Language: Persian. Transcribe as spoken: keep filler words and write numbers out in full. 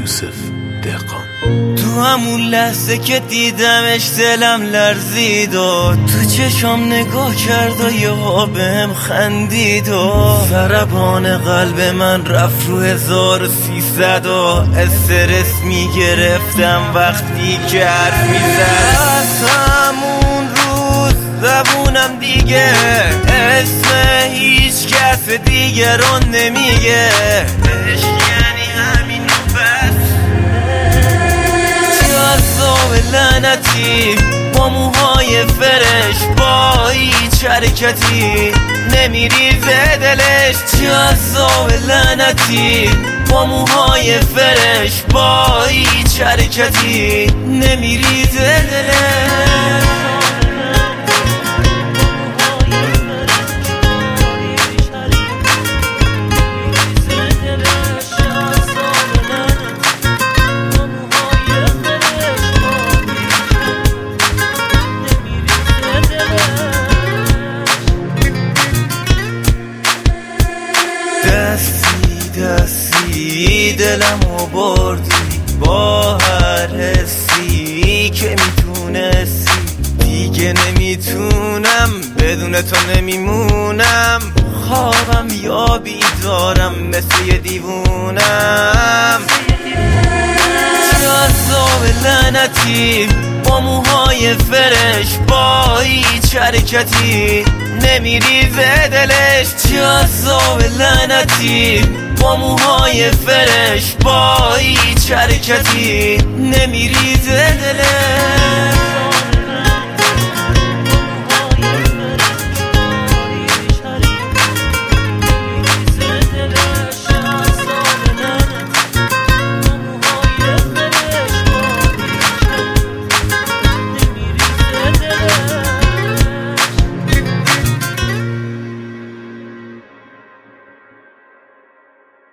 یوسف دهقان. تو همون لحظه که دیدمش دلم لرزید و تو چشام نگاه کرد و یهو بهم خندید و ضربان قلب من رفت رو هزار و سیصد و استرس میگرفتم وقتی که حرف میزد. از همون روز زبونم دیگه اسم هیچ کس دیگه رو نمیگه. لعنتی با موهای فرش با هیچ حرکتی نمیریزه دلش. جذاب لعنتی با موهای فرش با هیچ حرکتی نمیریزه دلش. دستی دستی دلمو بردی با هر حسی که میتونستی. دیگه نمیتونم بدون تو نمیمونم. خوابم یا بیدارم مثل یه دیوونم. جذاب لعنتی با موهای فرش با هیچ حرکتی نمیریزه دلش. جذاب لعنتی با موهای فرش با هیچ حرکتی نمیریزه دلش.